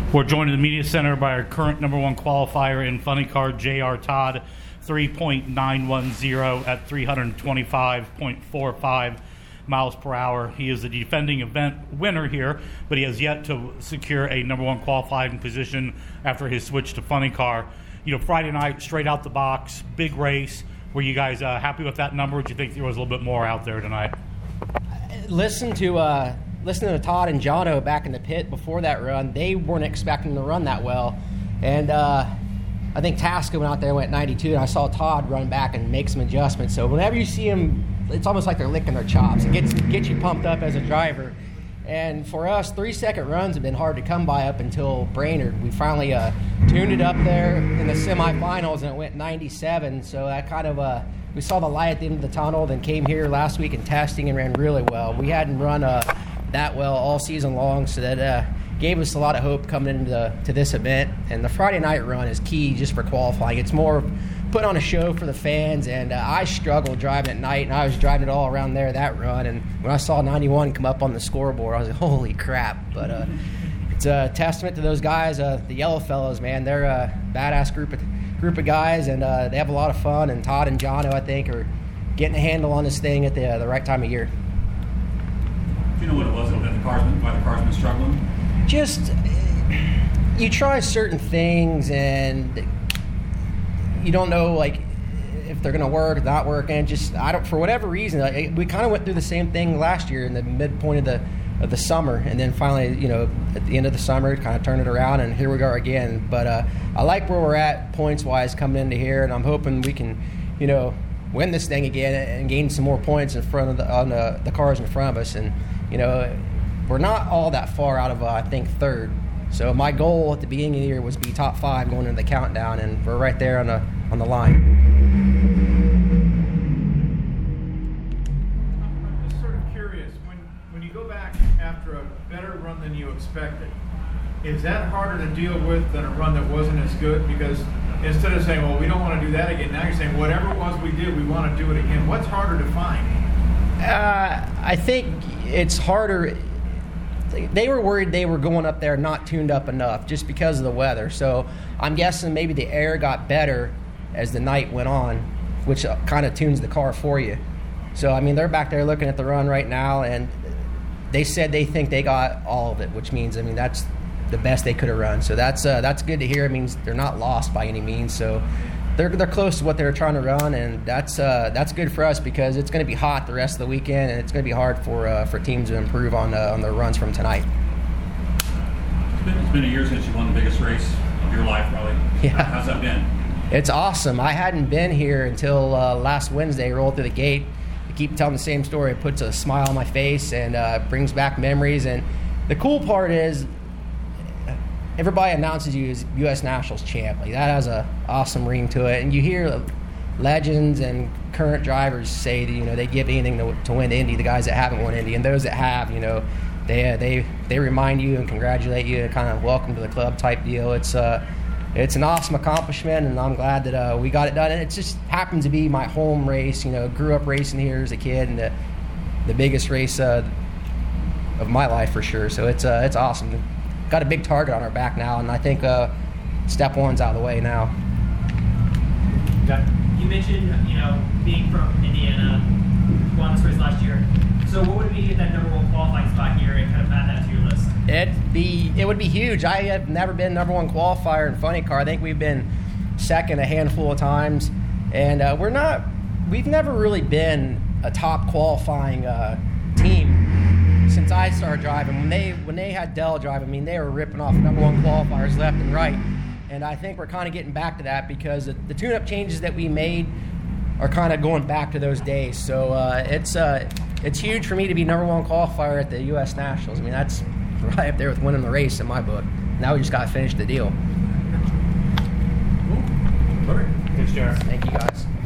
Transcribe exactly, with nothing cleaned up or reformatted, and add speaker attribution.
Speaker 1: We're joined in the media center by our current number one qualifier in funny car, J R. Todd, three point nine one zero at three twenty-five point four five miles per hour. He is the defending event winner here, but he has yet to secure a number one qualifying position after his switch to funny car. You know, Friday night, straight out the box, big race. Were you guys uh, happy with that number, or do you think there was a little bit more out there tonight?
Speaker 2: Listen to uh, listen to Todd and Jono back in the pit before that run. They weren't expecting to run that well, and uh, I think Tasca went out there and went ninety-two, and I saw Todd run back and make some adjustments. So whenever you see him, it's almost like they're licking their chops. It gets gets you pumped up as a driver. And for us, three-second runs have been hard to come by up until Brainerd. We finally uh, tuned it up there in the semifinals, and it went ninety-seven. So that kind of uh, we saw the light at the end of the tunnel. Then came here last week in testing and ran really well. We hadn't run uh, that well all season long, so that uh, gave us a lot of hope coming into the, to this event. And the Friday night run is key just for qualifying. It's more put on a show for the fans, and uh, I struggled driving at night, and I was driving it all around there that run, and when I saw ninety-one come up on the scoreboard, I was like, holy crap. But uh, it's a testament to those guys, uh, the Yellow Fellows, man. They're a badass group of group of guys, and uh, they have a lot of fun, and Todd and Jono, I think, are getting a handle on this thing at the, uh, the right time of year.
Speaker 3: Do you know what it was that the cars, why the cars been struggling?
Speaker 2: Just, you try certain things, and you don't know, like, if they're going to work or not work, and just, I don't, for whatever reason, like, we kind of went through the same thing last year in the midpoint of the of the summer, and then finally, you know, at the end of the summer, kind of turned it around, and here we are again. But uh, I like where we're at points-wise coming into here, and I'm hoping we can, you know, win this thing again and gain some more points in front of the, on the, the cars in front of us. And, you know, we're not all that far out of, uh, I think, third. So my goal at the beginning of the year was to be top five going into the countdown, and we're right there on the on the line.
Speaker 4: I'm just sort of curious, when when you go back after a better run than you expected, is that harder to deal with than a run that wasn't as good? Because instead of saying, well, we don't want to do that again, now you're saying whatever it was we did, we want to do it again. What's harder to find?
Speaker 2: Uh, I think it's harder. They were worried they were going up there not tuned up enough just because of the weather. So I'm guessing maybe the air got better as the night went on, which kind of tunes the car for you. So, I mean, they're back there looking at the run right now, and they said they think they got all of it, which means, I mean, that's the best they could have run. So that's uh, that's good to hear. It means they're not lost by any means. So they're they're close to what they were trying to run, and that's uh, that's good for us because it's going to be hot the rest of the weekend, and it's going to be hard for uh, for teams to improve on uh, on their runs from tonight.
Speaker 3: It's been, it's been a year since you won the biggest race of your life, probably.
Speaker 2: Yeah.
Speaker 3: How's that been?
Speaker 2: It's awesome. I hadn't been here until uh, last Wednesday. Rolled through the gate. I keep telling the same story. It puts a smile on my face and uh, brings back memories. And the cool part is, everybody announces you as U S Nationals champ. Like, that has a awesome ring to it. And you hear legends and current drivers say that, you know, they give anything to, to win Indy. The guys that haven't won Indy, and those that have, you know, they they they remind you and congratulate you and kind of welcome to the club type deal. It's uh it's an awesome accomplishment, and I'm glad that uh, we got it done. And it just happens to be my home race. You know, grew up racing here as a kid, and the the biggest race uh, of my life for sure. So it's uh, it's awesome. Got a big target on our back now, and I think uh, step one's out of the way now.
Speaker 5: You mentioned, you know, being from Indiana, won this race last year. So what would it be to get that number one qualifying spot here and kind of add that to your list?
Speaker 2: It'd be it would be huge. I have never been number one qualifier in funny car. I think we've been second a handful of times, and uh, we're not. We've never really been a top qualifying uh, team since I started driving. When they when they had Dell drive, I mean, they were ripping off number one qualifiers left and right. And I think we're kind of getting back to that because the, the tune-up changes that we made are kind of going back to those days. So uh, it's uh, it's huge for me to be number one qualifier at the U S Nationals. I mean, that's right up there with winning the race in my book. Now we just got to finish the deal.
Speaker 4: Cool. Perfect.
Speaker 1: Thanks, Jared.
Speaker 2: Thank you, guys.